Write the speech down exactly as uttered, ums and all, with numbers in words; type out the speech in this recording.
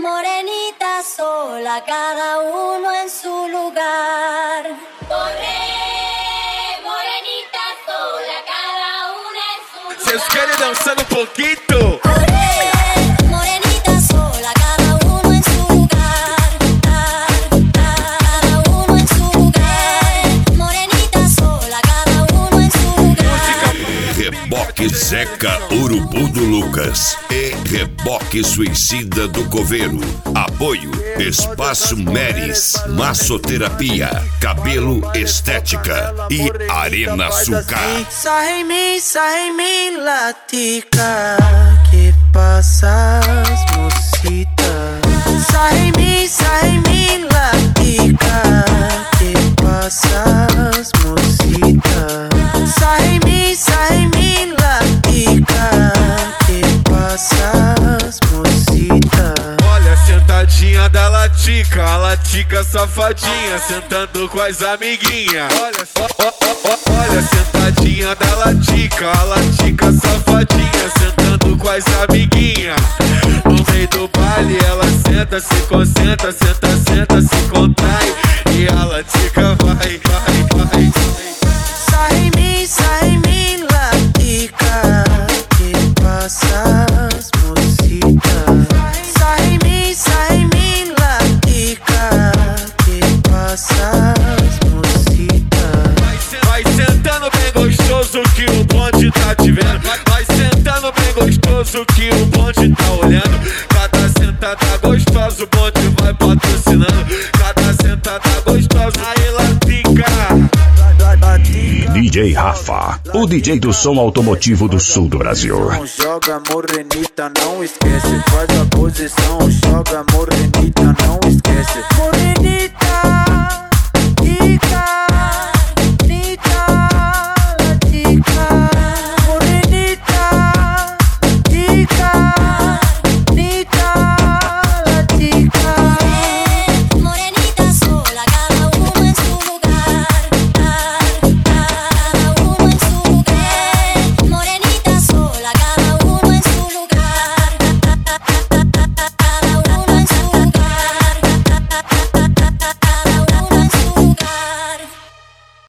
morenita sola, cada uno en su lugar. Corre, morenita sola, cada una en su lugar. Vocês querem dançar um pouquinho? Corre, morenita sola, cada uno en su lugar. Cada uno en su lugar. Morenita sola, cada uno en su lugar. Reboque Zeca Urubu do Lucas e Reboque Suicida do Coveiro. Apoio Espaço Meris, Massoterapia, Cabelo Estética e Arena Sucá. Sai em mim, sai em mim, latica, que passas, mocita. Sai em mim, sai em mim, latica, que passas, mocita. Sai em mim, sai em mim, latica, que passas, mocita. Olha, sentadinha da latica, a latica safadinha, sentando com as amiguinhas. Olha, ó, ó, ó, ó, olha, sentadinha da latica, a latica safadinha, sentando com as amiguinhas. No meio do baile ela senta, se concentra, senta, senta, se contrai. E a latica vai, vai, vai. Sai em mim, sai em mim, latica, que passas, mocita. Sai em mim, sai em mim, latica, que passas, mocita. Vai, vai sentando bem gostoso que o bonde tá te vendo. Vai, vai sentando bem gostoso que o bonde tá olhando. Cada sentada gostosa o bonde vai patrocinando. Cada sentada gostosa, aí latica. D J Rafa, o D J do som automotivo do sul do Brasil. Joga morenita, não esquece, faz a posição. Joga morenita.